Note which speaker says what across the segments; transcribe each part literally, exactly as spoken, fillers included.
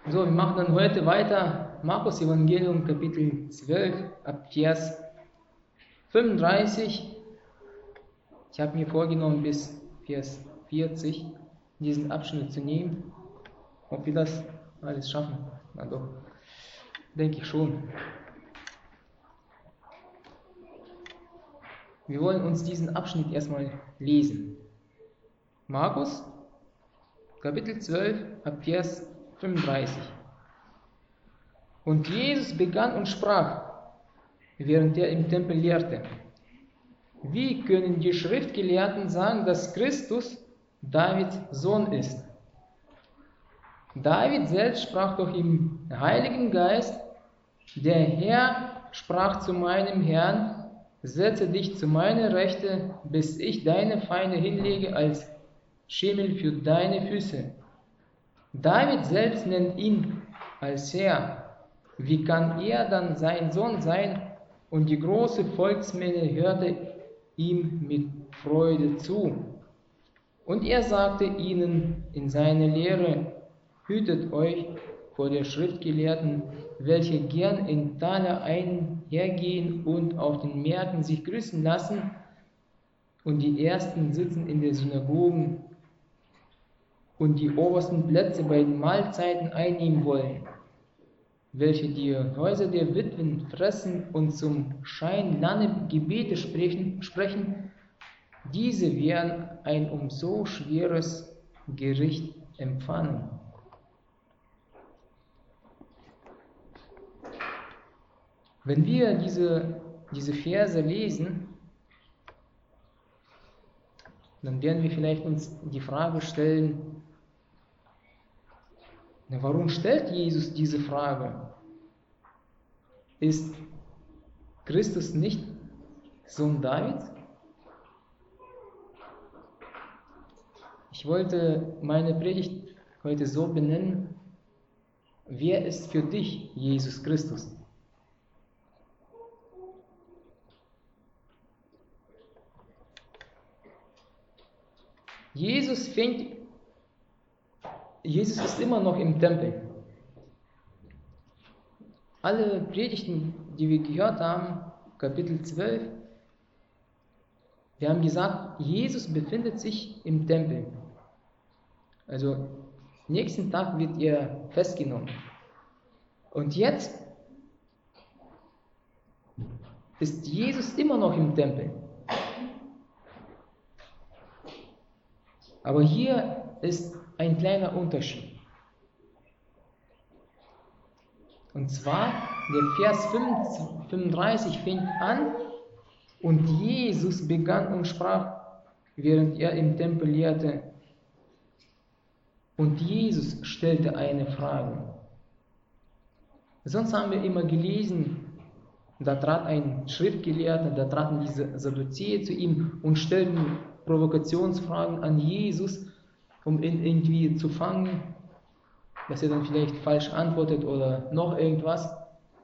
Speaker 1: So, wir machen dann heute weiter. Markus Evangelium, Kapitel zwölf, ab Vers fünfunddreißig. Ich habe mir vorgenommen, bis Vers vierzig diesen Abschnitt zu nehmen. Ob wir das alles schaffen? Na doch, denke ich schon. Wir wollen uns diesen Abschnitt erstmal lesen. Markus, Kapitel zwölf, ab Vers fünfunddreißig. Und Jesus begann und sprach, während er im Tempel lehrte: Wie können die Schriftgelehrten sagen, dass Christus Davids Sohn ist? David selbst sprach doch im Heiligen Geist: Der Herr sprach zu meinem Herrn: Setze dich zu meiner Rechte, bis ich deine Feinde hinlege als Schemel für deine Füße. David selbst nennt ihn als Herr. Wie kann er dann sein Sohn sein? Und die große Volksmenge hörte ihm mit Freude zu. Und er sagte ihnen in seiner Lehre: Hütet euch vor der Schriftgelehrten, welche gern in Taler einhergehen und auf den Märkten sich grüßen lassen, und die Ersten sitzen in den Synagogen und die obersten Plätze bei den Mahlzeiten einnehmen wollen, welche die Häuser der Witwen fressen und zum Schein lange Gebete sprechen, sprechen, diese werden ein umso schweres Gericht empfangen. Wenn wir diese, diese Verse lesen, dann werden wir vielleicht uns die Frage stellen, warum stellt Jesus diese Frage? Ist Christus nicht Sohn Davids? Ich wollte meine Predigt heute so benennen: Wer ist für dich Jesus Christus? Jesus fängt, Jesus ist immer noch im Tempel. Alle Predigten, die wir gehört haben, Kapitel zwölf, wir haben gesagt, Jesus befindet sich im Tempel. Also nächsten Tag wird er festgenommen. Und jetzt ist Jesus immer noch im Tempel. Aber hier ist ein kleiner Unterschied. Und zwar, der Vers fünfunddreißig fängt an: Und Jesus begann und sprach, während er im Tempel lehrte. Und Jesus stellte eine Frage. Sonst haben wir immer gelesen, da trat ein Schriftgelehrter, da traten diese Sadduzäer zu ihm und stellten Provokationsfragen an Jesus, um ihn irgendwie zu fangen, dass er dann vielleicht falsch antwortet oder noch irgendwas.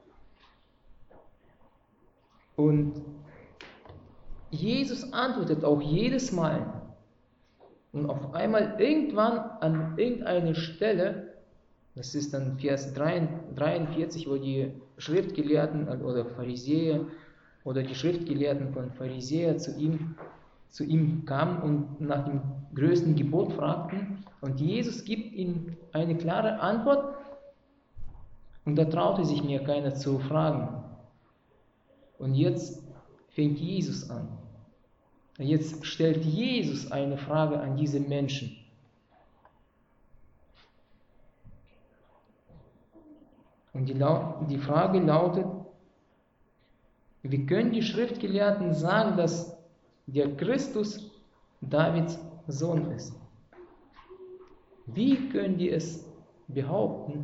Speaker 1: Und Jesus antwortet auch jedes Mal. Und auf einmal irgendwann an irgendeiner Stelle, das ist dann Vers dreiundvierzig, wo die Schriftgelehrten oder Pharisäer oder die Schriftgelehrten von Pharisäer zu ihm zu ihm kamen und nach dem größten Gebot fragten, und Jesus gibt ihnen eine klare Antwort, und da traute sich mir keiner zu fragen. Und jetzt fängt Jesus an. Jetzt stellt Jesus eine Frage an diese Menschen. Und die, die Frage lautet: Wie können die Schriftgelehrten sagen, dass der Christus Davids Sohn ist? Wie können die es behaupten,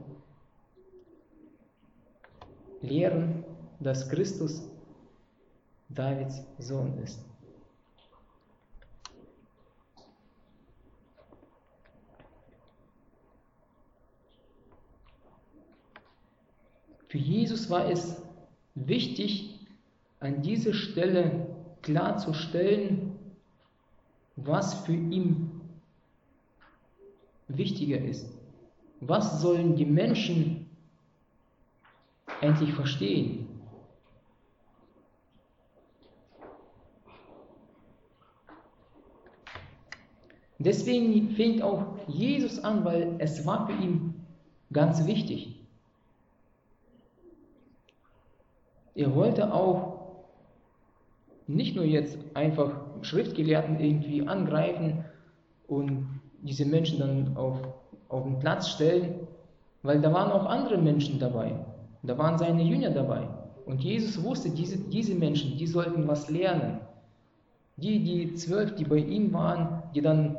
Speaker 1: lehren, dass Christus Davids Sohn ist? Für Jesus war es wichtig, an dieser Stelle klarzustellen, was für ihn wichtiger ist. was sollen die Menschen endlich verstehen? Deswegen fängt auch Jesus an, weil es war für ihn ganz wichtig. Er wollte auch nicht nur jetzt einfach Schriftgelehrten irgendwie angreifen und diese Menschen dann auf, auf den Platz stellen, weil da waren auch andere Menschen dabei. Da waren seine Jünger dabei. Und Jesus wusste, diese, diese Menschen, die sollten was lernen. Die, die zwölf, die bei ihm waren, die dann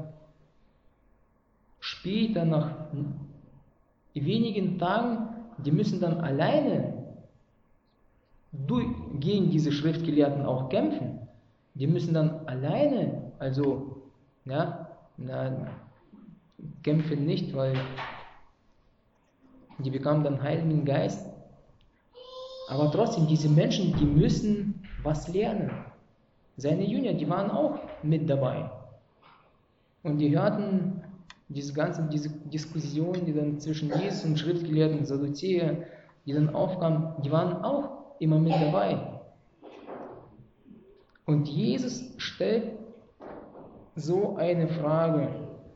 Speaker 1: später nach wenigen Tagen, die müssen dann alleine durch, gegen diese Schriftgelehrten auch kämpfen. Die müssen dann alleine, also, ja, na, kämpfen nicht, weil die bekamen dann Heiligen Geist. Aber trotzdem, diese Menschen, die müssen was lernen. Seine Jünger, die waren auch mit dabei. Und die hörten diese ganze diese Diskussion, die dann zwischen Jesus und Schriftgelehrten, Sadduzäer, die dann aufkamen, die waren auch immer mit dabei. Und Jesus stellt so eine Frage: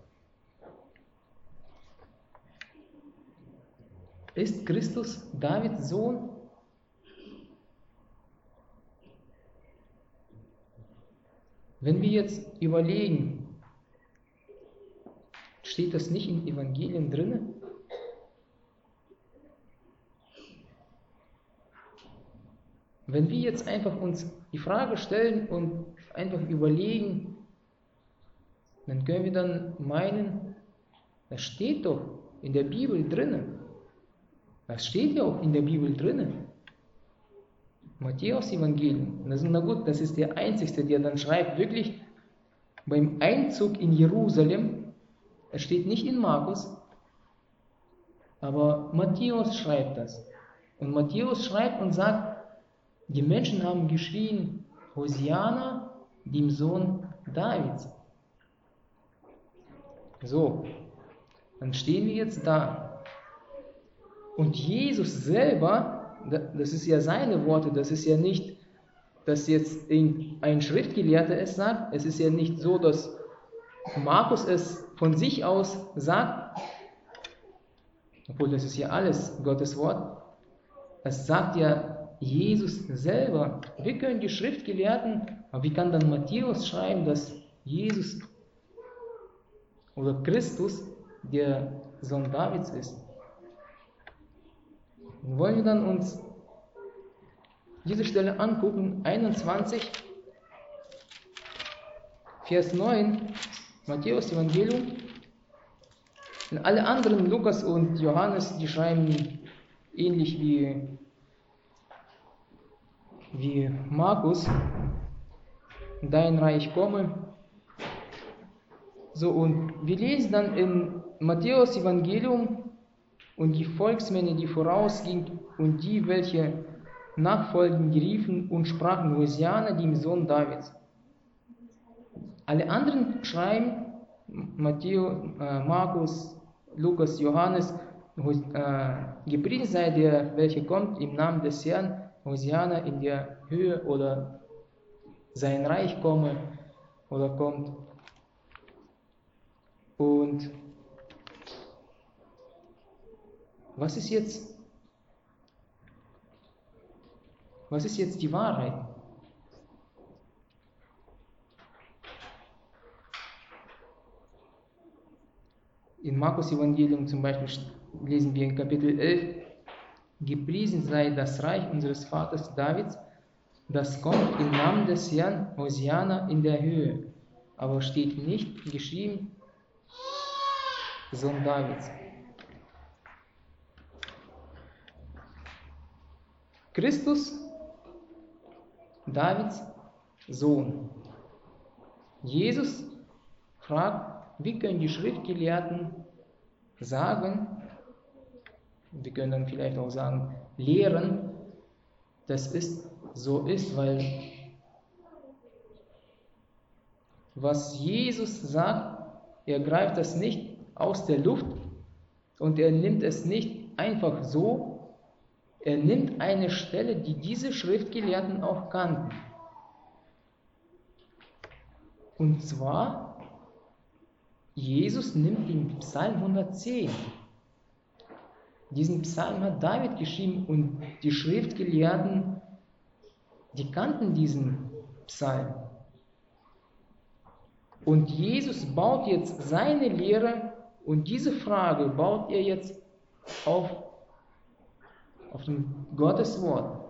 Speaker 1: Ist Christus Davids Sohn? Wenn wir jetzt überlegen, steht das nicht in Evangelien drin? Wenn wir jetzt einfach uns die Frage stellen und einfach überlegen, dann können wir dann meinen, das steht doch in der Bibel drin. Das steht ja auch in der Bibel drin. Matthäus Evangelium. Na gut, das ist der Einzige, der dann schreibt, wirklich beim Einzug in Jerusalem. Es steht nicht in Markus, aber Matthäus schreibt das. Und Matthäus schreibt und sagt, die Menschen haben geschrien, Hosianna, dem Sohn Davids. So, dann stehen wir jetzt da. Und Jesus selber, das ist ja seine Worte, das ist ja nicht, dass jetzt ein Schriftgelehrter es sagt, es ist ja nicht so, dass Markus es von sich aus sagt, obwohl das ist ja alles Gottes Wort, es sagt ja Jesus selber. Wir können die Schriftgelehrten, aber wie kann dann Matthäus schreiben, dass Jesus oder Christus der Sohn Davids ist? Wollen wir dann uns diese Stelle angucken, einundzwanzig, Vers neun, Matthäus Evangelium. Und alle anderen, Lukas und Johannes, die schreiben ähnlich wie, wie Markus, dein Reich komme. So, und wir lesen dann in Matthäus Evangelium, und die Volksmänner, die vorausgingen, und die, welche nachfolgten, die riefen und sprachen, Hosianna, dem Sohn Davids. Alle anderen schreiben, Matthäus, äh, Markus, Lukas, Johannes, äh, gepriesen sei der, welcher kommt im Namen des Herrn, Hosianna in der Höhe, oder sein Reich komme oder kommt. Und was ist jetzt, was ist jetzt die Wahrheit? In Markus Evangelium zum Beispiel lesen wir in Kapitel elf, gepriesen sei das Reich unseres Vaters Davids, das kommt im Namen des Herrn, Hosianna in der Höhe. Aber steht nicht geschrieben, Sohn Davids. Christus, Davids Sohn. Jesus fragt, wie können die Schriftgelehrten sagen, wir können dann vielleicht auch sagen, lehren, dass es so ist, weil was Jesus sagt, er greift das nicht aus der Luft, Und er nimmt es nicht einfach so, er nimmt eine Stelle, die diese Schriftgelehrten auch kannten. Und zwar, Jesus nimmt den Psalm hundertzehn. Diesen Psalm hat David geschrieben und die Schriftgelehrten, die kannten diesen Psalm. Und Jesus baut jetzt seine Lehre und diese Frage baut er jetzt auf, auf dem Gottes Wort.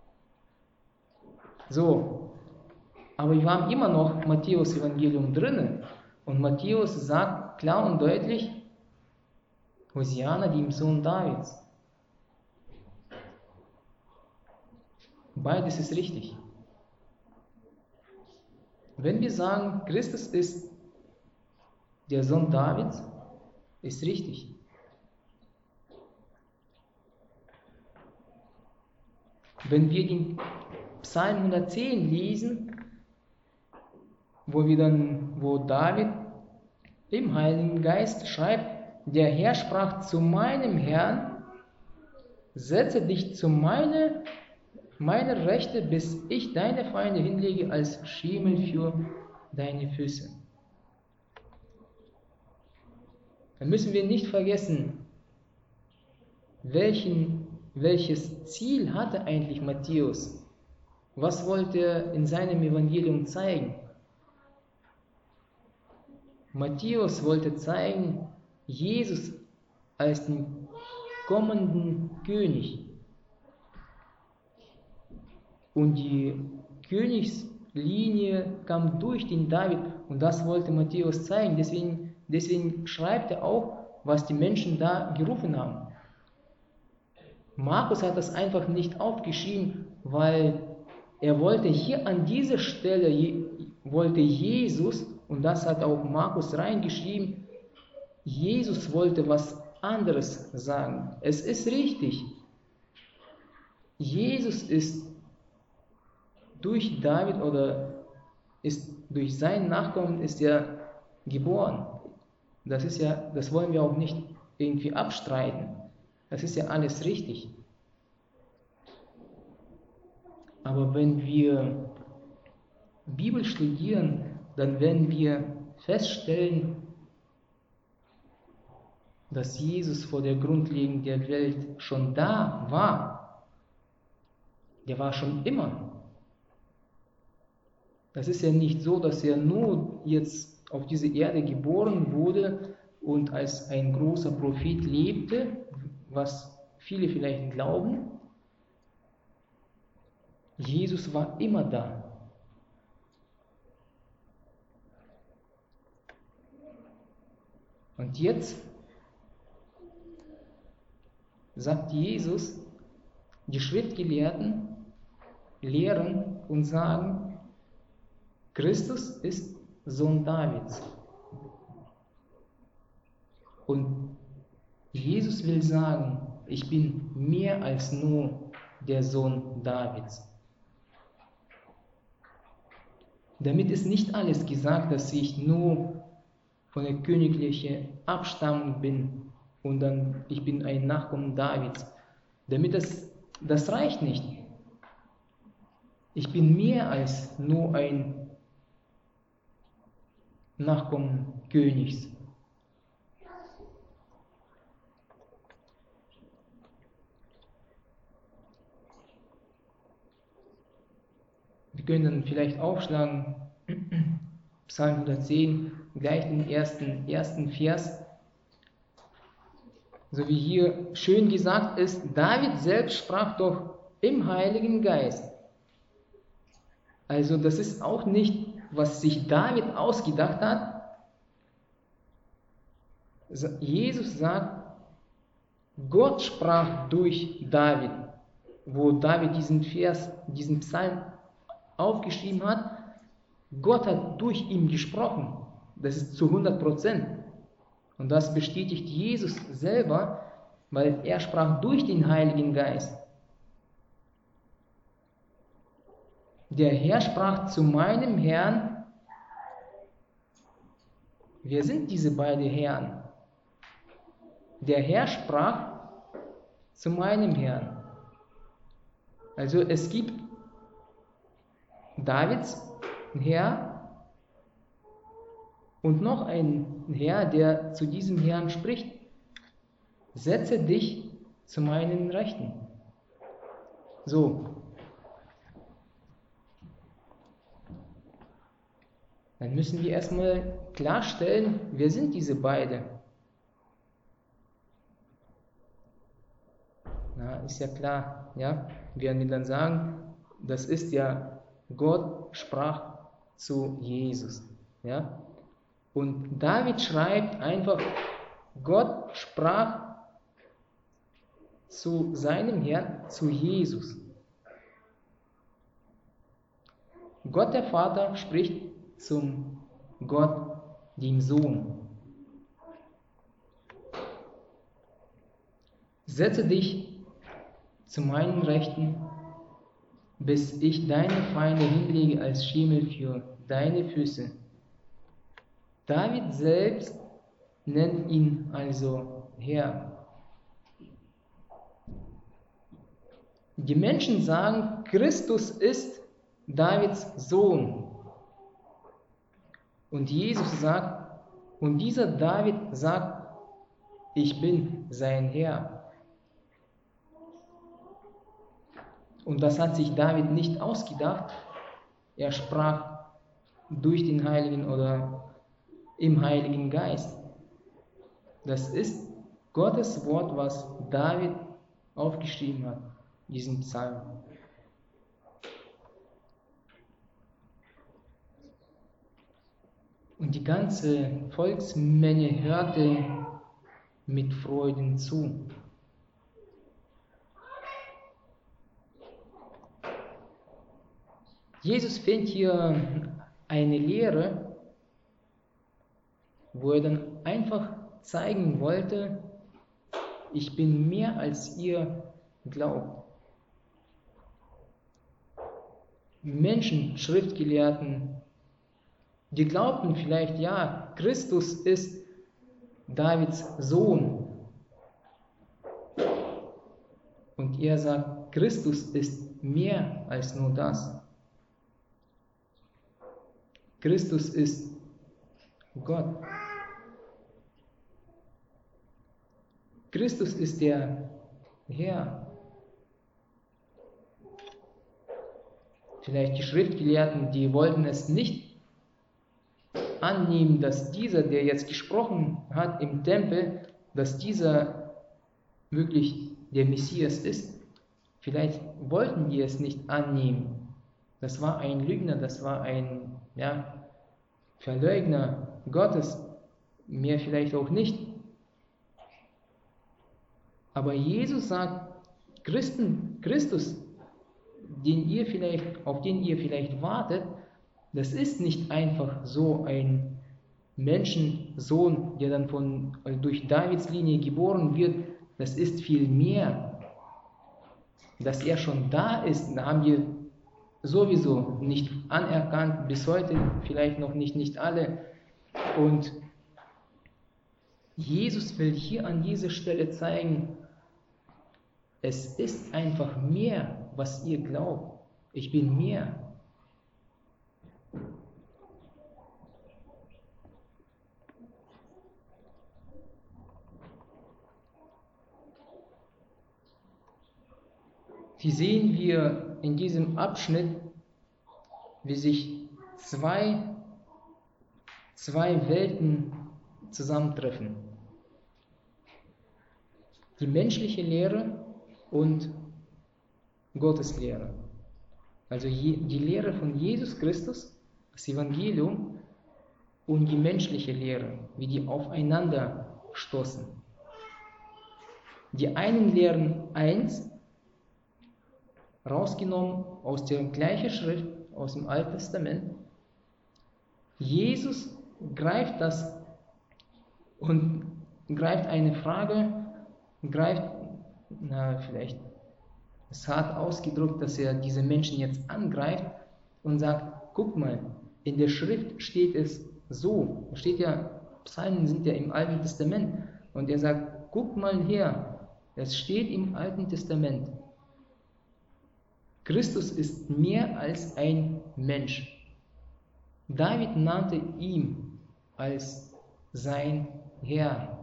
Speaker 1: So, aber wir haben immer noch Matthäus Evangelium drin und Matthäus sagt klar und deutlich, Hosianna, dem Sohn Davids. Beides ist richtig. Wenn wir sagen, Christus ist der Sohn Davids, ist richtig. Wenn wir den Psalm hundertzehn lesen, wo wir dann, wo David im Heiligen Geist schreibt, der Herr sprach zu meinem Herrn, setze dich zu meiner, meiner Rechte, bis ich deine Feinde hinlege als Schemel für deine Füße. Dann müssen wir nicht vergessen, welchen, welches Ziel hatte eigentlich Matthäus? Was wollte er in seinem Evangelium zeigen? Matthäus wollte zeigen, Jesus als den kommenden König. Und die Königslinie kam durch den David und das wollte Matthäus zeigen. Deswegen, deswegen schreibt er auch, was die Menschen da gerufen haben. Markus hat das einfach nicht aufgeschrieben, weil er wollte hier an dieser Stelle, wollte Jesus, und das hat auch Markus reingeschrieben, Jesus wollte was anderes sagen. Es ist richtig. Jesus ist durch David oder ist durch seinen Nachkommen ist er geboren. Das ist ja, das wollen wir auch nicht irgendwie abstreiten. Das ist ja alles richtig. Aber wenn wir Bibel studieren, dann werden wir feststellen, dass Jesus vor der Grundlegung der Welt schon da war. Der war schon immer. Das ist ja nicht so, dass er nur jetzt auf diese Erde geboren wurde und als ein großer Prophet lebte, was viele vielleicht glauben. Jesus war immer da. Und jetzt sagt Jesus, die Schriftgelehrten lehren und sagen, Christus ist Sohn Davids. Und Jesus will sagen, ich bin mehr als nur der Sohn Davids. Damit ist nicht alles gesagt, dass ich nur von der königlichen Abstammung bin und dann ich bin ein Nachkommen Davids. Damit das, das reicht nicht. Ich bin mehr als nur ein Nachkommen Königs. Wir können dann vielleicht aufschlagen, Psalm hundertzehn, gleich den ersten, ersten Vers. So wie hier schön gesagt ist, David selbst sprach doch im Heiligen Geist. Also das ist auch nicht, was sich David ausgedacht hat. Jesus sagt, Gott sprach durch David, wo David diesen Vers, diesen Psalm aufgeschrieben hat. Gott hat durch ihn gesprochen. Das ist zu hundert Prozent. Und das bestätigt Jesus selber, weil er sprach durch den Heiligen Geist. Der Herr sprach zu meinem Herrn. Wer sind diese beiden Herren? der Herr sprach zu meinem Herrn. Also es gibt Davids Herr und noch einen Herr, der zu diesem Herrn spricht. Setze dich zu meinen Rechten. So. Dann müssen wir erstmal klarstellen, wer sind diese beiden? Na, ist ja klar, ja? Werden wir dann sagen, das ist ja, Gott sprach zu Jesus, ja? Und David schreibt einfach, Gott sprach zu seinem Herrn, zu Jesus. Gott der Vater spricht zum Gott, dem Sohn. Setze dich zu meinen Rechten, bis ich deine Feinde hinlege als Schimmel für deine Füße. David selbst nennt ihn also Herr. Die Menschen sagen, Christus ist Davids Sohn. Und Jesus sagt, und dieser David sagt, ich bin sein Herr. Und das hat sich David nicht ausgedacht. Er sprach durch den Heiligen oder im Heiligen Geist. Das ist Gottes Wort, was David aufgeschrieben hat, diesen Psalm. Und die ganze Volksmenge hörte mit Freuden zu. Jesus fängt hier eine Lehre, wo er dann einfach zeigen wollte, ich bin mehr als ihr glaubt. Menschen, Schriftgelehrten, die glaubten vielleicht, ja, Christus ist Davids Sohn. Und er sagt, Christus ist mehr als nur das. Christus ist Gott. Christus ist der Herr. Vielleicht die Schriftgelehrten, die wollten es nicht annehmen, dass dieser, der jetzt gesprochen hat im Tempel, dass dieser wirklich der Messias ist. Vielleicht wollten die es nicht annehmen. Das war ein Lügner, das war ein ja, Verleugner Gottes, mehr vielleicht auch nicht. Aber Jesus sagt, Christen, Christus, den ihr vielleicht, auf den ihr vielleicht wartet, das ist nicht einfach so ein Menschensohn, der dann von, durch Davids Linie geboren wird. Das ist viel mehr. Dass er schon da ist, haben wir sowieso nicht anerkannt, bis heute vielleicht noch nicht, nicht alle. Und Jesus will hier an dieser Stelle zeigen, es ist einfach mehr, was ihr glaubt. Ich bin mehr. Hier sehen wir in diesem Abschnitt, wie sich zwei, zwei Welten zusammentreffen. Die menschliche Lehre und Gottes Lehre. Also die Lehre von Jesus Christus, das Evangelium, und die menschliche Lehre, wie die aufeinander stoßen. Die einen lehren eins, rausgenommen aus der gleichen Schrift, aus dem Alten Testament. Jesus greift das und greift eine Frage, greift, na vielleicht, es hat ausgedrückt, dass er diese Menschen jetzt angreift und sagt, guck mal, in der Schrift steht es so, steht ja, Psalmen sind ja im Alten Testament, und er sagt, guckt mal her, es steht im Alten Testament. Christus ist mehr als ein Mensch. David nannte ihn als sein Herr.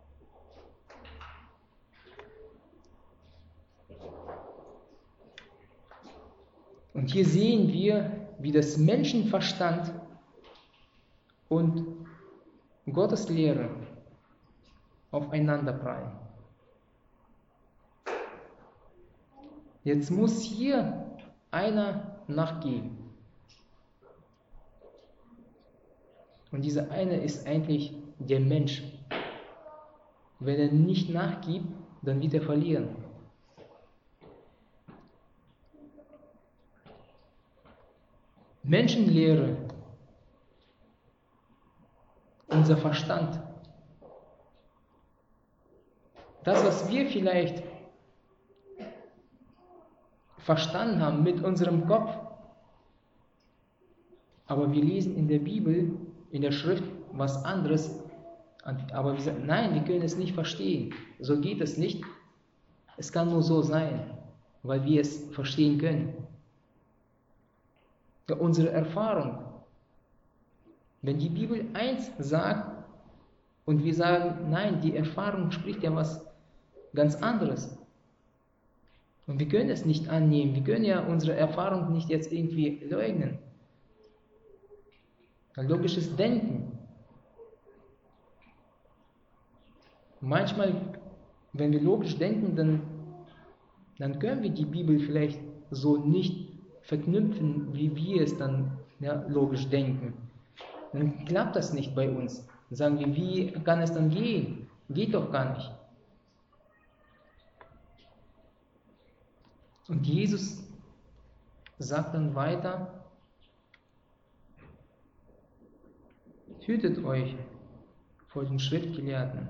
Speaker 1: Und hier sehen wir, wie das Menschenverstand und Gottes Lehre aufeinander prallen. Jetzt muss hier einer nachgeben. Und dieser eine ist eigentlich der Mensch. Wenn er nicht nachgibt, dann wird er verlieren. Menschenlehre, unser Verstand, das, was wir vielleicht verstanden haben mit unserem Kopf, aber wir lesen in der Bibel, in der Schrift was anderes, aber wir sagen, nein, wir können es nicht verstehen, so geht es nicht, es kann nur so sein, weil wir es verstehen können. Ja, unsere Erfahrung, wenn die Bibel eins sagt und wir sagen, nein, die Erfahrung spricht ja was ganz anderes. Und wir können es nicht annehmen, wir können ja unsere Erfahrung nicht jetzt irgendwie leugnen. Ein logisches Denken. Manchmal, wenn wir logisch denken, dann, dann können wir die Bibel vielleicht so nicht verknüpfen, wie wir es dann ja, logisch denken. Dann klappt das nicht bei uns. Dann sagen wir, wie kann es dann gehen? Geht doch gar nicht. Und Jesus sagt dann weiter, hütet euch vor den Schriftgelehrten.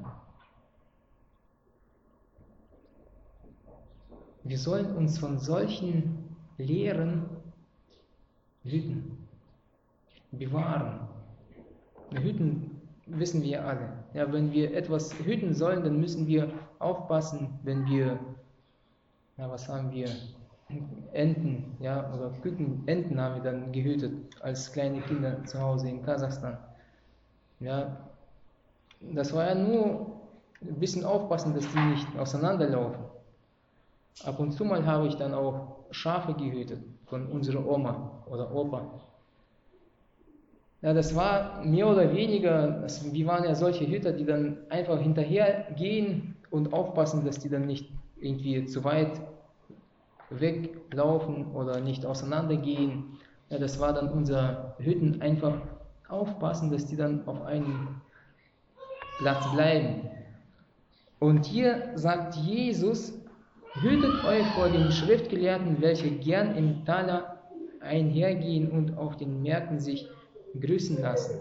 Speaker 1: Wir sollen uns von solchen Lehren hüten, bewahren. Hüten wissen wir alle. Ja, wenn wir etwas hüten sollen, dann müssen wir aufpassen, wenn wir, ja, was haben wir, Enten, ja, oder Küken, Enten haben wir dann gehütet, als kleine Kinder zu Hause in Kasachstan. Ja, das war ja nur ein bisschen aufpassen, dass die nicht auseinanderlaufen. Ab und zu mal habe ich dann auch Schafe gehütet von unserer Oma oder Opa. Ja, das war mehr oder weniger, das, wir waren ja solche Hüter, die dann einfach hinterher gehen und aufpassen, dass die dann nicht irgendwie zu weit weglaufen oder nicht auseinandergehen. Ja, das war dann unser Hüten, einfach aufpassen, dass die dann auf einem Platz bleiben. Und hier sagt Jesus, hütet euch vor den Schriftgelehrten, welche gern im Taler einhergehen und auf den Märkten sich grüßen lassen.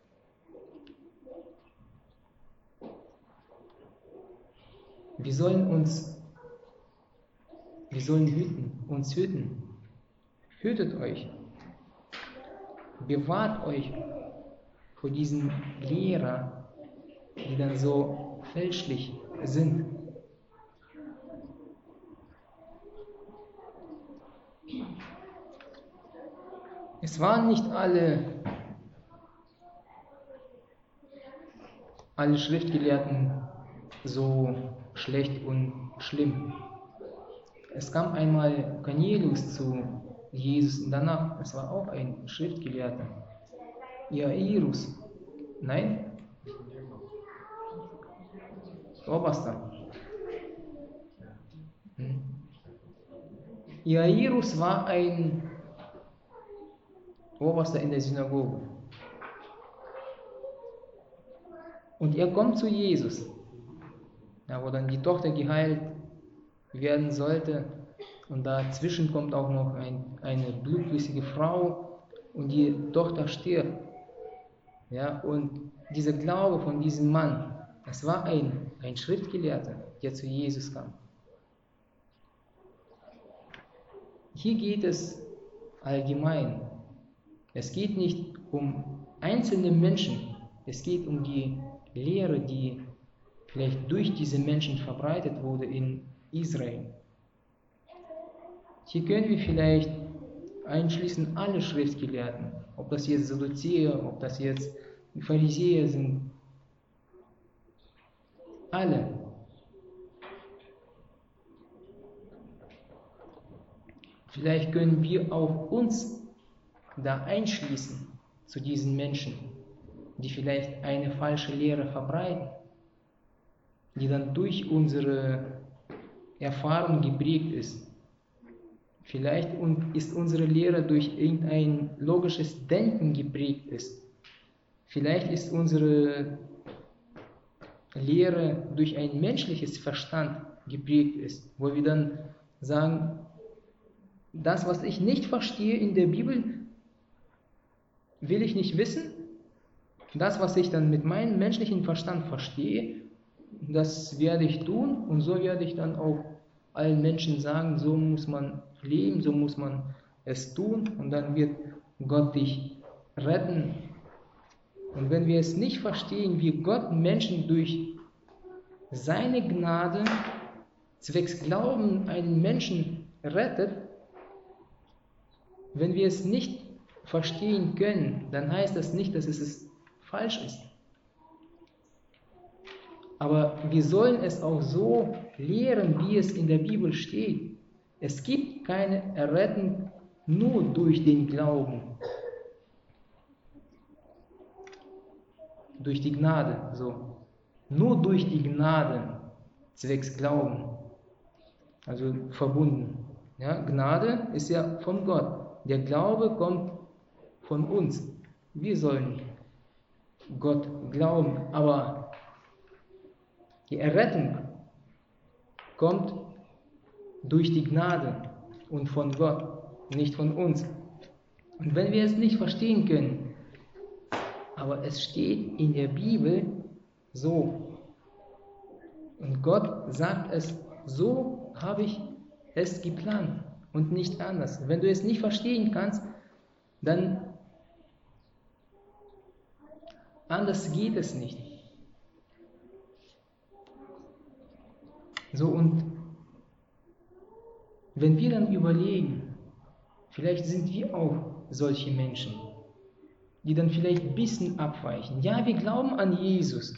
Speaker 1: Wir sollen uns, wir sollen hüten, uns hüten. Hütet euch. Bewahrt euch vor diesen Lehrern, die dann so fälschlich sind. Es waren nicht alle, alle Schriftgelehrten so schlecht und schlimm. Es kam einmal Cornelius zu Jesus und danach, es war auch ein Schriftgelehrter, Jairus, nein? Oberster. Hm. Jairus war ein Oberster in der Synagoge. Und er kommt zu Jesus, ja, wo dann die Tochter geheilt werden sollte. Und dazwischen kommt auch noch ein, eine blutflüssige Frau und die Tochter stirbt. Ja, und dieser Glaube von diesem Mann, das war ein, ein Schriftgelehrter, der zu Jesus kam. Hier geht es allgemein. Es geht nicht um einzelne Menschen, es geht um die Lehre, die vielleicht durch diese Menschen verbreitet wurde in Israel. Hier können wir vielleicht einschließen alle Schriftgelehrten, ob das jetzt Sadduzäer, ob das jetzt Pharisäer sind, alle. Vielleicht können wir auch uns da einschließen zu diesen Menschen, die vielleicht eine falsche Lehre verbreiten, die dann durch unsere Erfahrung geprägt ist. Vielleicht ist unsere Lehre durch irgendein logisches Denken geprägt ist. Vielleicht ist unsere Lehre durch ein menschliches Verstand geprägt ist, wo wir dann sagen, das, was ich nicht verstehe in der Bibel, will ich nicht wissen. Das, was ich dann mit meinem menschlichen Verstand verstehe, das werde ich tun und so werde ich dann auch allen Menschen sagen, so muss man leben, so muss man es tun und dann wird Gott dich retten. Und wenn wir es nicht verstehen, wie Gott Menschen durch seine Gnade zwecks Glauben einen Menschen rettet, wenn wir es nicht verstehen können, dann heißt das nicht, dass es falsch ist. Aber wir sollen es auch so lehren, wie es in der Bibel steht. Es gibt keine Errettung nur durch den Glauben. Durch die Gnade, so. Nur durch die Gnade, zwecks Glauben. Also verbunden. Ja, Gnade ist ja von Gott. Der Glaube kommt von uns. Wir sollen Gott glauben, aber die Errettung kommt durch die Gnade und von Gott, nicht von uns. Und wenn wir es nicht verstehen können, aber es steht in der Bibel so, und Gott sagt es, so habe ich es geplant und nicht anders. Wenn du es nicht verstehen kannst, dann anders geht es nicht. So, und wenn wir dann überlegen, vielleicht sind wir auch solche Menschen, die dann vielleicht ein bisschen abweichen. Ja, wir glauben an Jesus.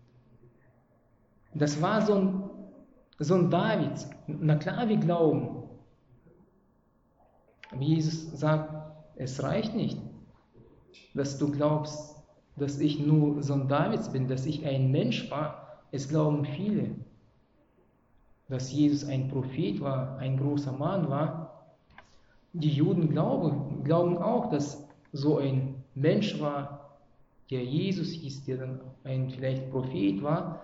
Speaker 1: Das war so ein, so ein David. Na klar, wir glauben. Aber Jesus sagt, es reicht nicht, dass du glaubst, dass ich nur so ein David bin, dass ich ein Mensch war. Es glauben viele, dass Jesus ein Prophet war, ein großer Mann war. Die Juden glauben, glauben auch, dass so ein Mensch war, der Jesus hieß, der dann ein vielleicht Prophet war.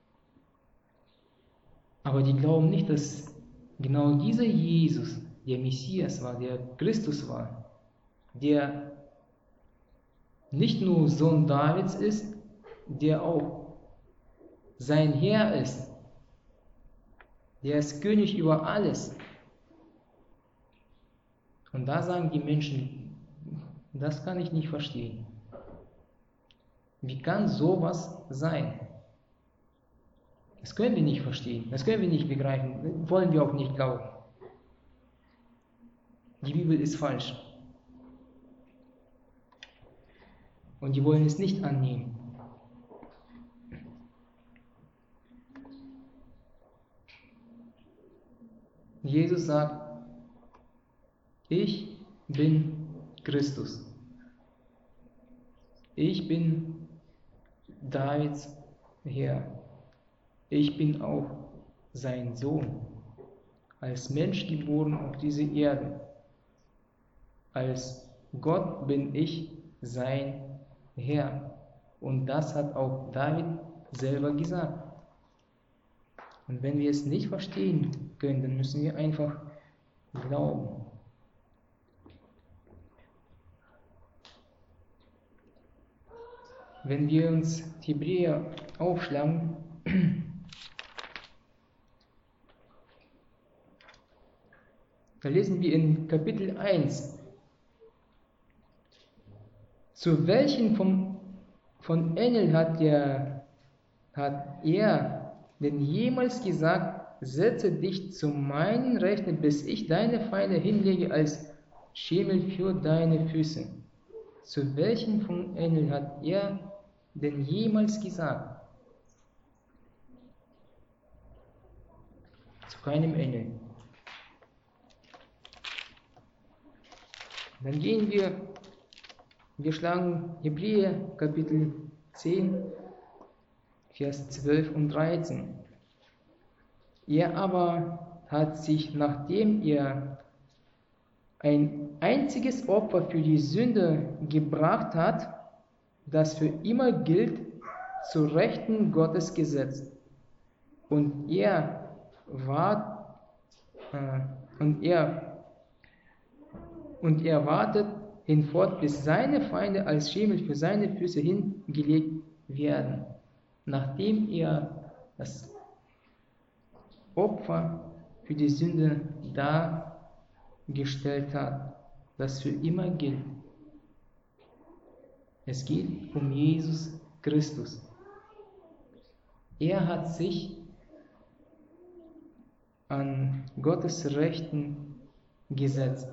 Speaker 1: Aber die glauben nicht, dass genau dieser Jesus der Messias war, der Christus war, der nicht nur Sohn Davids ist, der auch sein Herr ist. Der ist König über alles. Und da sagen die Menschen, das kann ich nicht verstehen. Wie kann sowas sein? Das können wir nicht verstehen, das können wir nicht begreifen, wollen wir auch nicht glauben. Die Bibel ist falsch. Und die wollen es nicht annehmen. Jesus sagt, ich bin Christus. Ich bin Davids Herr. Ich bin auch sein Sohn. Als Mensch geboren auf diese Erde. Als Gott bin ich sein Herr. Und das hat auch David selber gesagt. Und wenn wir es nicht verstehen können, dann müssen wir einfach glauben. Wenn wir uns Hebräer aufschlagen, da lesen wir in Kapitel eins, zu welchen vom, von Engeln hat der hat er denn jemals gesagt, setze dich zu meinen Rechten, bis ich deine Feinde hinlege als Schemel für deine Füße? Zu welchem von Engel hat er denn jemals gesagt? Zu keinem Engel. Dann gehen wir, wir schlagen Hebräer Kapitel zehn, Vers zwölf und dreizehn. Er aber hat sich, nachdem er ein einziges Opfer für die Sünde gebracht hat, das für immer gilt, zu Rechten Gottes gesetzt. Und er war, äh, und er Und er wartet hinfort, bis seine Feinde als Schemel für seine Füße hingelegt werden, nachdem er das Opfer für die Sünde dargestellt hat, das für immer gilt. Es geht um Jesus Christus. Er hat sich an Gottes Rechten gesetzt.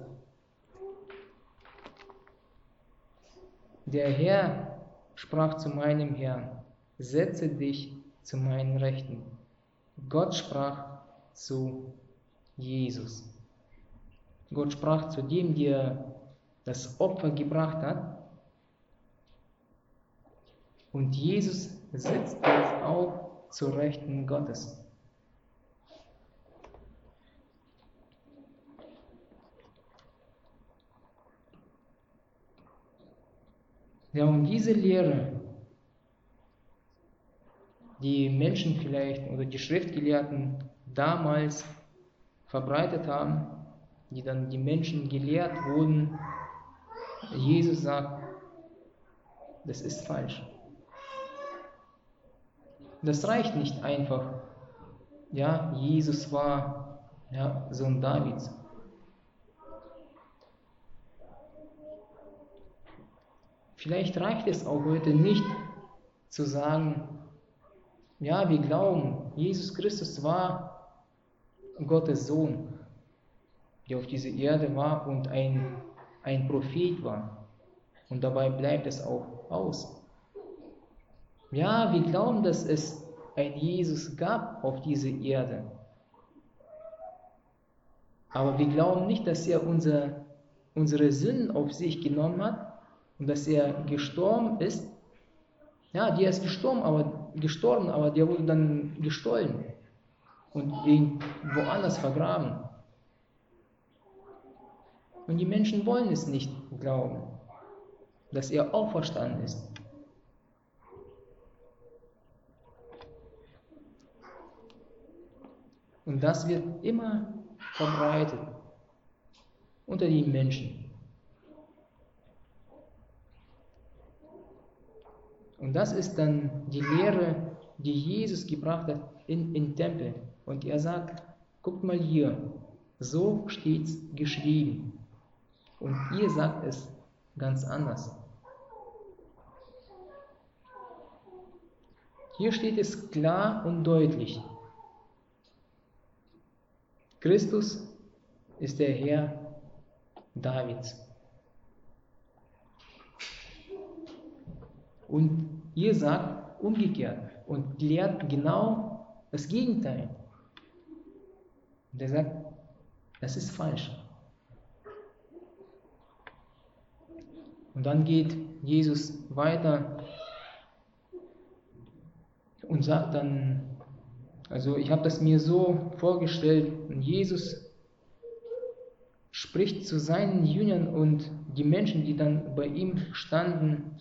Speaker 1: Der Herr sprach zu meinem Herrn, setze dich zu meinen Rechten. Gott sprach zu Jesus. Gott sprach zu dem, der das Opfer gebracht hat. Und Jesus sitzt jetzt auch zu Rechten Gottes. Ja, und diese Lehre, die Menschen vielleicht oder die Schriftgelehrten damals verbreitet haben, die dann die Menschen gelehrt wurden, Jesus sagt, das ist falsch. Das reicht nicht einfach. Ja, Jesus war ja, Sohn Davids. Vielleicht reicht es auch heute nicht zu sagen, ja, wir glauben, Jesus Christus war Gottes Sohn, der auf dieser Erde war und ein, ein Prophet war. Und dabei bleibt es auch aus. Ja, wir glauben, dass es einen Jesus gab auf dieser Erde. Aber wir glauben nicht, dass er unser, unsere Sünden auf sich genommen hat und dass er gestorben ist. Ja, der ist gestorben, aber, gestorben, aber der wurde dann gestohlen und irgendwo anders vergraben. Und die Menschen wollen es nicht glauben, dass er auferstanden ist. Und das wird immer verbreitet unter den Menschen. Und das ist dann die Lehre, die Jesus gebracht hat in den Tempel. Und er sagt, guckt mal hier, so steht es geschrieben. Und ihr sagt es ganz anders. Hier steht es klar und deutlich. Christus ist der Herr Davids. Und ihr sagt umgekehrt und lehrt genau das Gegenteil. Und er sagt, das ist falsch. Und dann geht Jesus weiter und sagt dann, also ich habe das mir so vorgestellt, Jesus spricht zu seinen Jüngern und die Menschen, die dann bei ihm standen,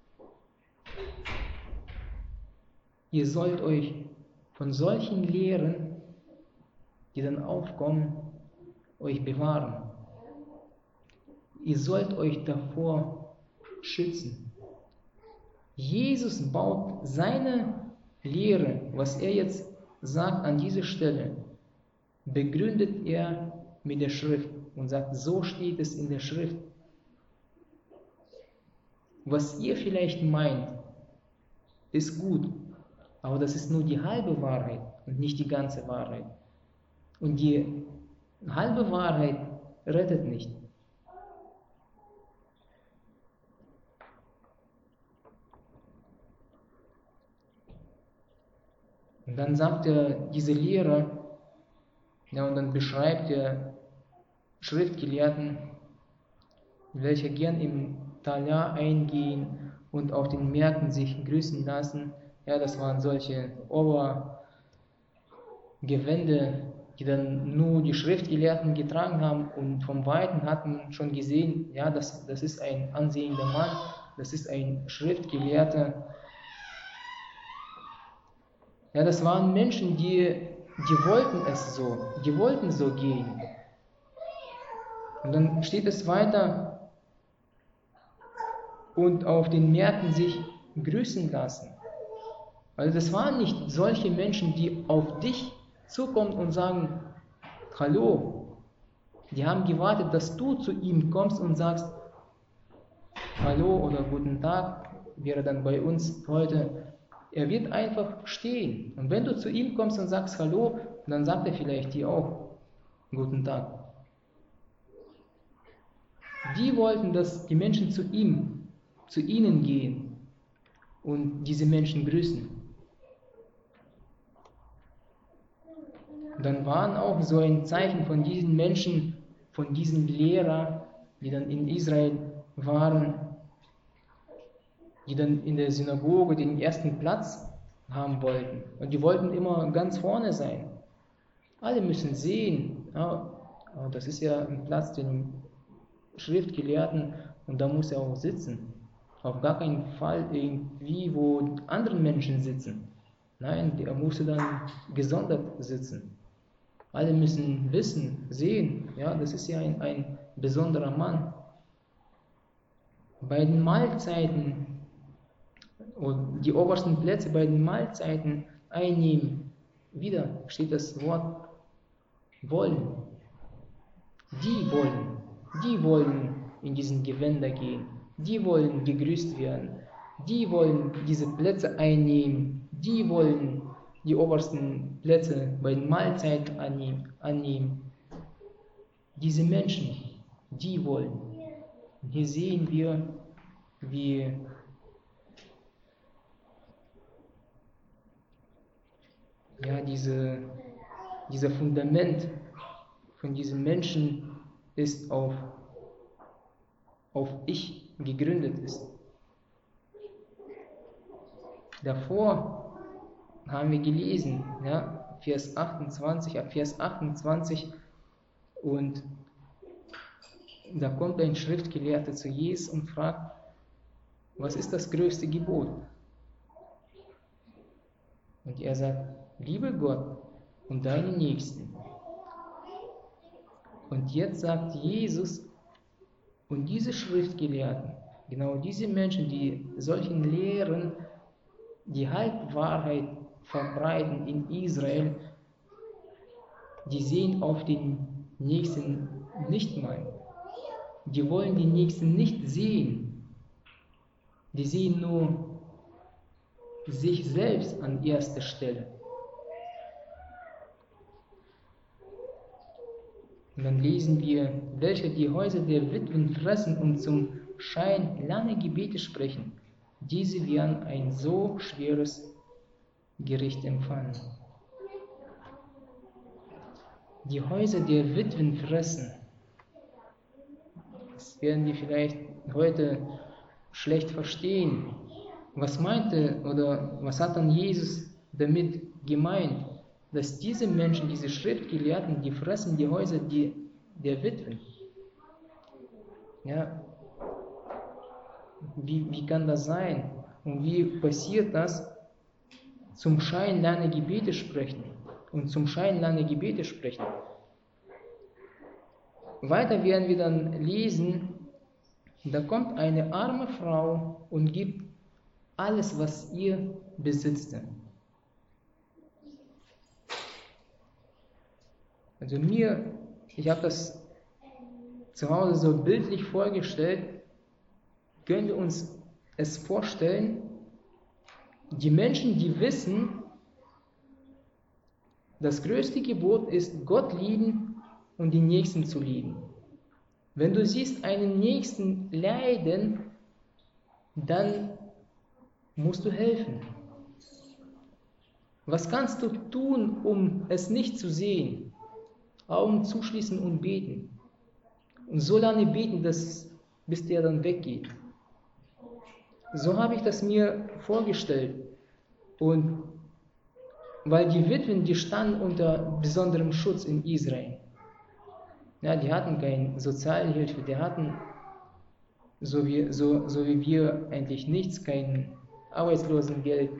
Speaker 1: ihr sollt euch von solchen Lehren, die dann aufkommen, euch bewahren. Ihr sollt euch davor schützen. Jesus baut seine Lehre, was er jetzt sagt an dieser Stelle, begründet er mit der Schrift und sagt, so steht es in der Schrift. Was ihr vielleicht meint, ist gut, Aber das ist nur die halbe Wahrheit und nicht die ganze Wahrheit. Und die halbe Wahrheit rettet nicht. Und dann sagt er, diese Lehrer, ja, und dann beschreibt er Schriftgelehrten, welche gern im Talar eingehen und auf den Märkten sich grüßen lassen. Ja, das waren solche Obergewände, die dann nur die Schriftgelehrten getragen haben, und vom Weiten hat man schon gesehen, ja, das, das ist ein ansehender Mann, das ist ein Schriftgelehrter. Ja, das waren Menschen, die, die wollten es so, die wollten so gehen. Und dann steht es weiter, und auf den Märkten sich grüßen lassen. Also das waren nicht solche Menschen, die auf dich zukommen und sagen, hallo. Die haben gewartet, dass du zu ihm kommst und sagst, hallo oder guten Tag, wäre dann bei uns heute. Er wird einfach stehen. Und wenn du zu ihm kommst und sagst hallo, dann sagt er vielleicht dir auch guten Tag. Die wollten, dass die Menschen zu ihm, zu ihnen gehen und diese Menschen grüßen. Dann waren auch so ein Zeichen von diesen Menschen, von diesen Lehrern, die dann in Israel waren, die dann in der Synagoge den ersten Platz haben wollten. Und die wollten immer ganz vorne sein. Alle müssen sehen, ja, das ist ja ein Platz, den Schriftgelehrten, und da muss er auch sitzen. Auf gar keinen Fall irgendwie, wo andere Menschen sitzen. Nein, er musste dann gesondert sitzen. Alle müssen wissen, sehen, ja, das ist ja ein, ein besonderer Mann. Bei den Mahlzeiten, und die obersten Plätze bei den Mahlzeiten einnehmen, wieder steht das Wort wollen. Die wollen, die wollen in diesen Gewänder gehen, die wollen gegrüßt werden, die wollen diese Plätze einnehmen, die wollen die obersten Plätze bei den Mahlzeiten annehmen. Diese Menschen, die wollen. Und hier sehen wir, wie ja, diese, dieser Fundament von diesen Menschen ist auf, auf Ich gegründet ist. Davor haben wir gelesen, ja, Vers achtundzwanzig, ab Vers achtundzwanzig, und da kommt ein Schriftgelehrter zu Jesus und fragt, was ist das größte Gebot? Und er sagt, liebe Gott und deinen Nächsten. Und jetzt sagt Jesus, und diese Schriftgelehrten, genau diese Menschen, die solchen Lehren, die Halbwahrheit verbreiten in Israel, die sehen auf den Nächsten nicht mal. Die wollen den Nächsten nicht sehen. Die sehen nur sich selbst an erster Stelle. Und dann lesen wir, welche die Häuser der Witwen fressen und zum Schein lange Gebete sprechen, diese werden ein so schweres Gericht empfangen. Die Häuser der Witwen fressen. Das werden wir vielleicht heute schlecht verstehen. Was meinte oder was hat dann Jesus damit gemeint? Dass diese Menschen, diese Schriftgelehrten, die fressen die Häuser die, der Witwen. Ja, wie, wie kann das sein? Und wie passiert das? Zum Schein lange Gebete sprechen. Und zum Schein lange Gebete sprechen. Weiter werden wir dann lesen, da kommt eine arme Frau und gibt alles, was ihr besitzte. Also mir, ich habe das zu Hause so bildlich vorgestellt, können wir uns es vorstellen, Die Menschen, die wissen, das größte Gebot ist, Gott lieben und den Nächsten zu lieben. Wenn du siehst einen Nächsten leiden, dann musst du helfen. Was kannst du tun, um es nicht zu sehen? Augen zuschließen und beten. Und so lange beten, dass, bis der dann weggeht. So habe ich das mir vorgestellt. Und weil die Witwen, die standen unter besonderem Schutz in Israel. Ja, die hatten keine Sozialhilfe, die hatten, so wie, so, so wie wir, eigentlich nichts, kein Arbeitslosengeld.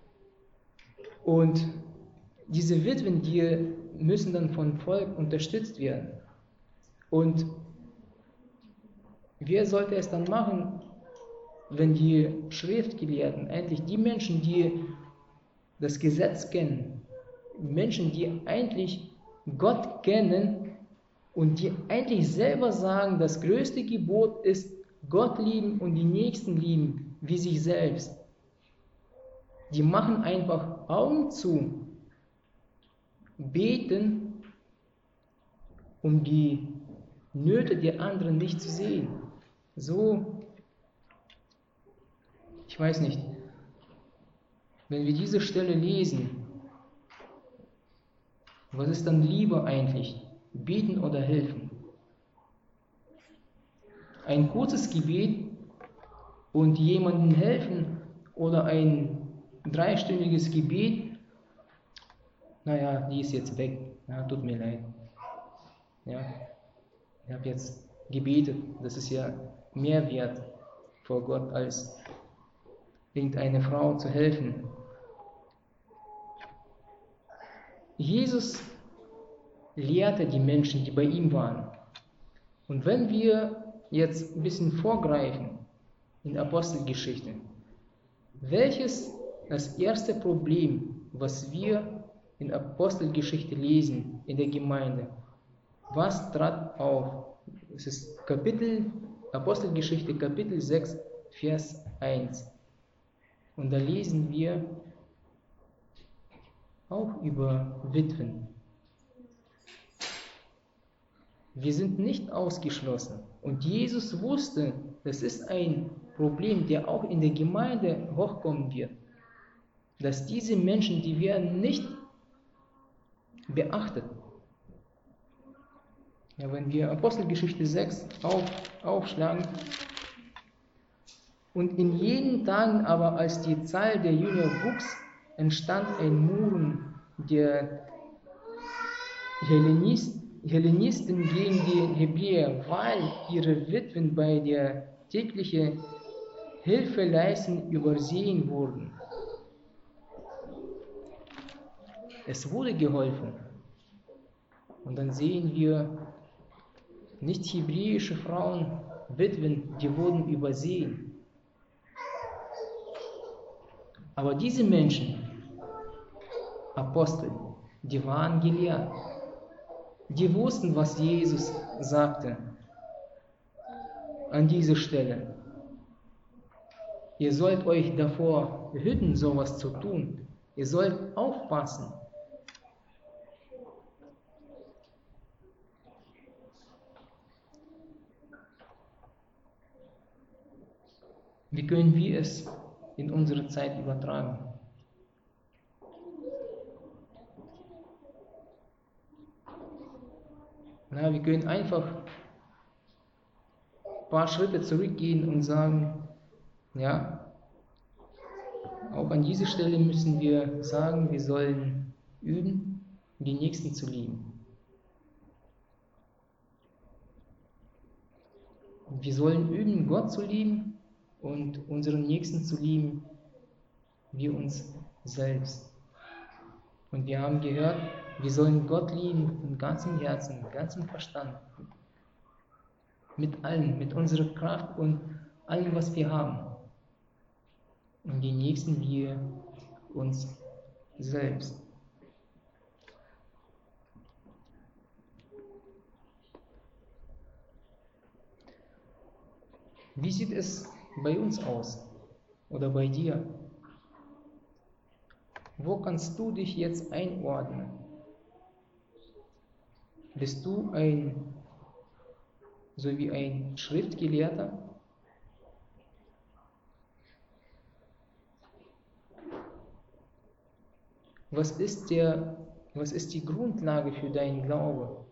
Speaker 1: Und diese Witwen, die müssen dann vom Volk unterstützt werden. Und wer sollte es dann machen, wenn die Schriftgelehrten, eigentlich die Menschen, die das Gesetz kennen, Menschen, die eigentlich Gott kennen und die eigentlich selber sagen, das größte Gebot ist Gott lieben und die Nächsten lieben wie sich selbst. Die machen einfach Augen zu, beten, um die Nöte der anderen nicht zu sehen. So, ich weiß nicht, wenn wir diese Stelle lesen, was ist dann lieber eigentlich, beten oder helfen? Ein kurzes Gebet und jemandem helfen oder ein dreistündiges Gebet, naja, die ist jetzt weg, ja, tut mir leid. Ja, ich habe jetzt gebetet, das ist ja mehr wert vor Gott, als irgendeine Frau zu helfen. Jesus lehrte die Menschen, die bei ihm waren. Und wenn wir jetzt ein bisschen vorgreifen in Apostelgeschichte, welches das erste Problem, was wir in Apostelgeschichte lesen, in der Gemeinde, was trat auf? Es ist Kapitel, Apostelgeschichte, Kapitel sechs, Vers eins. Und da lesen wir auch über Witwen. Wir sind nicht ausgeschlossen. Und Jesus wusste, das ist ein Problem, der auch in der Gemeinde hochkommen wird, dass diese Menschen, die werden nicht beachtet. Ja, wenn wir Apostelgeschichte sechs auf, aufschlagen, und in jenen Tagen aber, als die Zahl der Jünger wuchs, entstand ein Murren der Hellenist, Hellenisten gegen die Hebräer, weil ihre Witwen bei der täglichen Hilfeleistung übersehen wurden. Es wurde geholfen. Und dann sehen wir nicht hebräische Frauen, Witwen, die wurden übersehen. Aber diese Menschen, Apostel, die waren gelehrt. Die wussten, was Jesus sagte an dieser Stelle. Ihr sollt euch davor hüten, sowas zu tun. Ihr sollt aufpassen. Wie können wir es in unsere Zeit übertragen? Na, wir können einfach ein paar Schritte zurückgehen und sagen, ja, auch an dieser Stelle müssen wir sagen, wir sollen üben, die Nächsten zu lieben. Wir sollen üben, Gott zu lieben und unseren Nächsten zu lieben, wie uns selbst. Und wir haben gehört, wir sollen Gott lieben von ganzem Herzen, mit ganzem Verstand, mit allem, mit unserer Kraft und allem, was wir haben. Und die Nächsten wir uns selbst. Wie sieht es bei uns aus oder bei dir? Wo kannst du dich jetzt einordnen? Bist du ein, so wie ein Schriftgelehrter? Was ist der, was ist die Grundlage für deinen Glaube?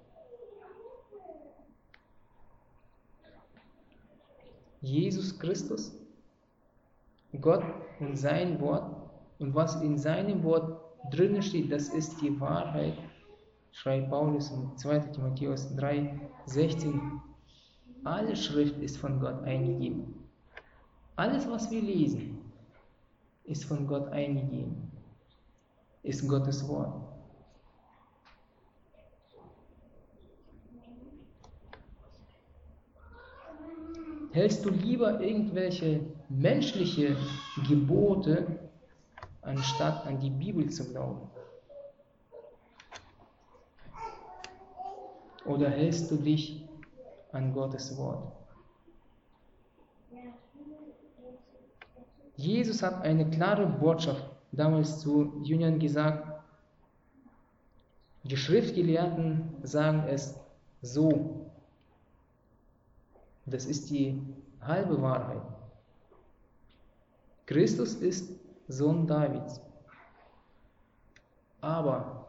Speaker 1: Jesus Christus, Gott und sein Wort, und was in seinem Wort drinnen steht, das ist die Wahrheit, schreibt Paulus in zweiter Timotheus drei sechzehn. Alle Schrift ist von Gott eingegeben. Alles, was wir lesen, ist von Gott eingegeben, ist Gottes Wort. Hältst du lieber irgendwelche menschliche Gebote, anstatt an die Bibel zu glauben? Oder hältst du dich an Gottes Wort? Jesus hat eine klare Botschaft damals zu Jüngern gesagt. Die Schriftgelehrten sagen es so. Das ist die halbe Wahrheit. Christus ist Sohn Davids. Aber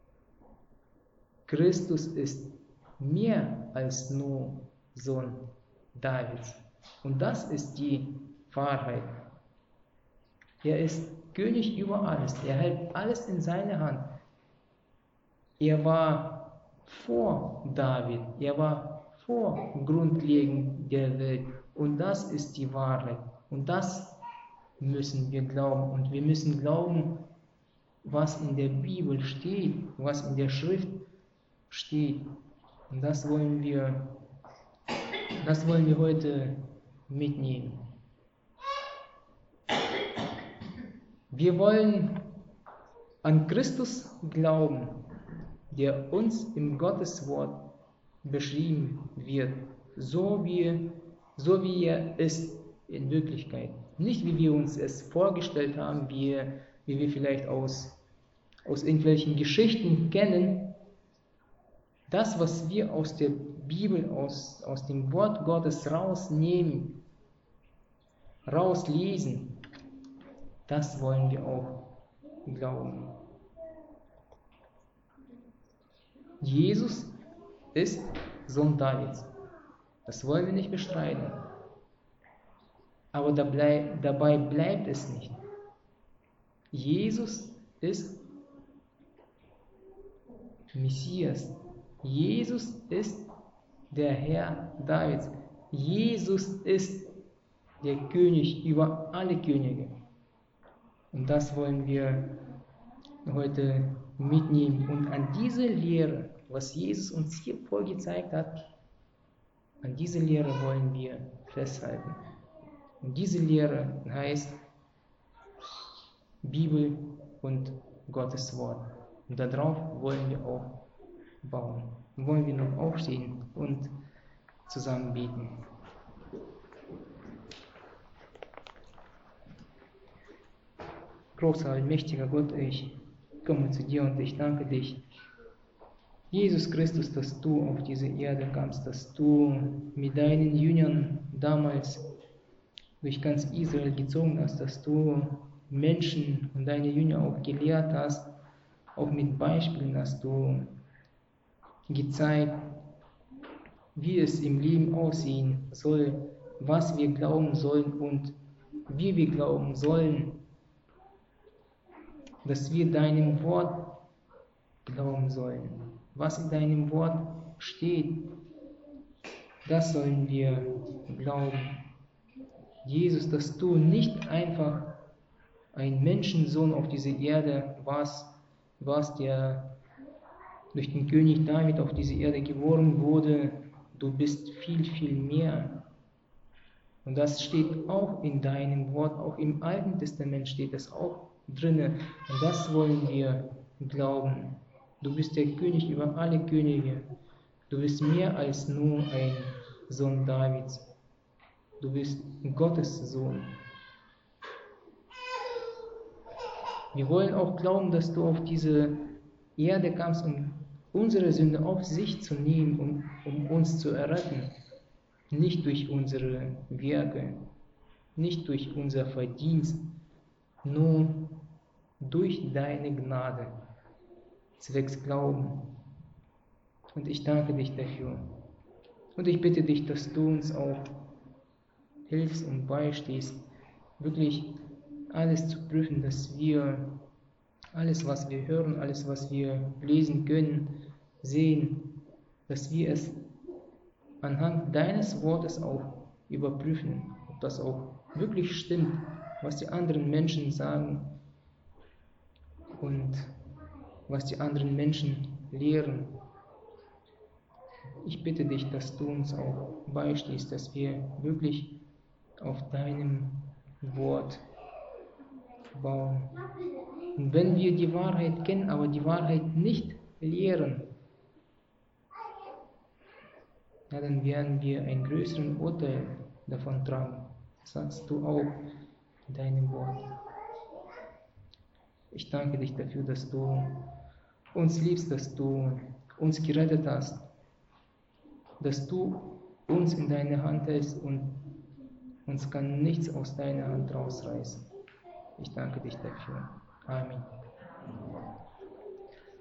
Speaker 1: Christus ist mehr als nur Sohn Davids. Und das ist die Wahrheit. Er ist König über alles. Er hält alles in seiner Hand. Er war vor David. Er war vor Grundlegung der Welt. Und das ist die Wahrheit. Und das müssen wir glauben. Und wir müssen glauben, was in der Bibel steht, was in der Schrift steht. Und das wollen wir, das wollen wir heute mitnehmen. Wir wollen an Christus glauben, der uns im Gotteswort beschrieben wird, so wie, so wie er ist in Wirklichkeit. Nicht wie wir uns es vorgestellt haben, wie, wie wir vielleicht aus, aus irgendwelchen Geschichten kennen. Das, was wir aus der Bibel, aus, aus dem Wort Gottes rausnehmen, rauslesen, das wollen wir auch glauben. Jesus ist Sohn Davids. Das wollen wir nicht bestreiten. Aber dabei, dabei bleibt es nicht. Jesus ist Messias. Jesus ist der Herr Davids. Jesus ist der König über alle Könige. Und das wollen wir heute mitnehmen. Und an diese Lehre, was Jesus uns hier vorgezeigt hat, an diese Lehre wollen wir festhalten. Und diese Lehre heißt Bibel und Gottes Wort. Und darauf wollen wir auch bauen. Und wollen wir noch aufstehen und zusammen beten. Großer, mächtiger Gott, ich komme zu dir und ich danke dich, Jesus Christus, dass du auf diese Erde kamst, dass du mit deinen Jüngern damals durch ganz Israel gezogen hast, dass du Menschen und deine Jünger auch gelehrt hast, auch mit Beispielen hast du gezeigt, wie es im Leben aussehen soll, was wir glauben sollen und wie wir glauben sollen, dass wir deinem Wort glauben sollen. Was in deinem Wort steht, das sollen wir glauben. Jesus, dass du nicht einfach ein Menschensohn auf dieser Erde warst, warst, der durch den König David auf diese Erde geboren wurde. Du bist viel, viel mehr. Und das steht auch in deinem Wort, auch im Alten Testament steht das auch drinne. Und das wollen wir glauben. Du bist der König über alle Könige. Du bist mehr als nur ein Sohn Davids. Du bist Gottes Sohn. Wir wollen auch glauben, dass du auf diese Erde kamst, um unsere Sünde auf sich zu nehmen, um, um uns zu erretten. Nicht durch unsere Werke, nicht durch unser Verdienst, nur durch deine Gnade, zwecks Glauben. Und ich danke dich dafür. Und ich bitte dich, dass du uns auch hilfst und beistehst, wirklich alles zu prüfen, dass wir alles, was wir hören, alles, was wir lesen können, sehen, dass wir es anhand deines Wortes auch überprüfen, ob das auch wirklich stimmt, was die anderen Menschen sagen und was die anderen Menschen lehren. Ich bitte dich, dass du uns auch beistehst, dass wir wirklich auf deinem Wort bauen. Und wenn wir die Wahrheit kennen, aber die Wahrheit nicht lehren, ja, dann werden wir einen größeren Urteil davon tragen. Das sagst du auch in deinem Wort. Ich danke dich dafür, dass du uns liebst, dass du uns gerettet hast, dass du uns in deine Hand hältst und uns kann nichts aus deiner Hand rausreißen. Ich danke dich dafür. Amen.